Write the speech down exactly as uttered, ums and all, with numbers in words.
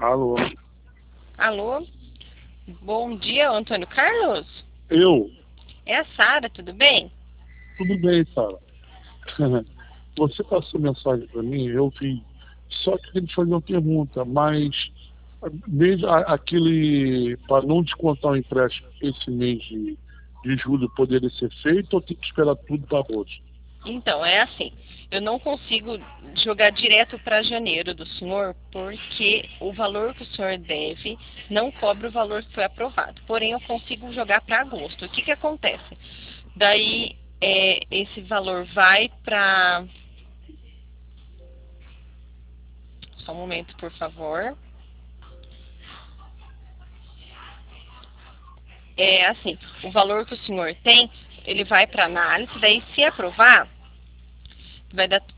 Alô? Alô? Bom dia, Antônio Carlos? Eu? É a Sara, tudo bem? Tudo bem, Sara. Você passou mensagem para mim, eu vi. Só que eu queria te fazer uma pergunta, mas mesmo a- aquele, para não descontar o empréstimo esse mês de, de julho, poderia ser feito ou tem que esperar tudo para agosto? Então, é assim, eu não consigo jogar direto para janeiro do senhor, porque o valor que o senhor deve não cobre o valor que foi aprovado. Porém, eu consigo jogar para agosto. O que que acontece? Daí, é, esse valor vai para... Só um momento, por favor. É assim, o valor que o senhor tem, ele vai para análise, daí se aprovar, vai dar